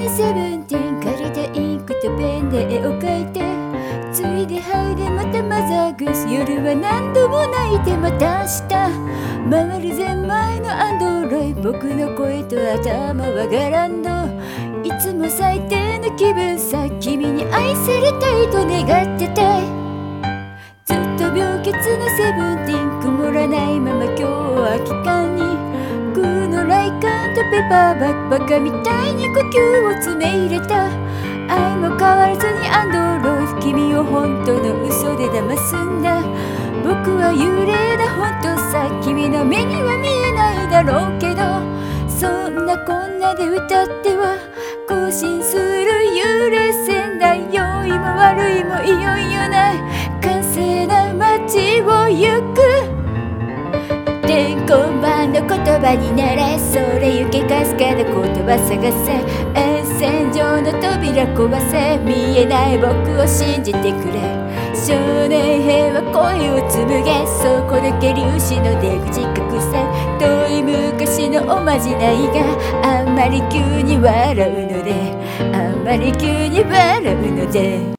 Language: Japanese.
セブンティーン借りたインクとペンで絵を描いて、ついではいでまたマザーグース、夜は何度も泣いてまた明日回るゼンマイのアンドロイ、僕の声と頭はガランド、いつも最低の気分さ、君に愛されたいと願ってたい。ずっと病欠なセブンティーン、曇らないまま今日は空き缶に空のライカンとペパーバッグ、バカみたいに呼吸を詰め入れた。愛も変わらずにアンドロイド、君を本当の嘘で騙すんだ。僕は幽霊だ本当さ、君の目には見えないだろうけど、そんなこんなで歌っては更新する幽霊船だ。良いも悪いもいよいよない完成な街を行く。天候版の言葉になれ、それゆけかすかな言葉探せ、沿線上の扉壊せ、見えない僕を信じてくれ。少年兵は声を紡げ、そこだけ粒子の出口隠せ。遠い昔のおまじないがあんまり急に笑うので、あんまり急に笑うので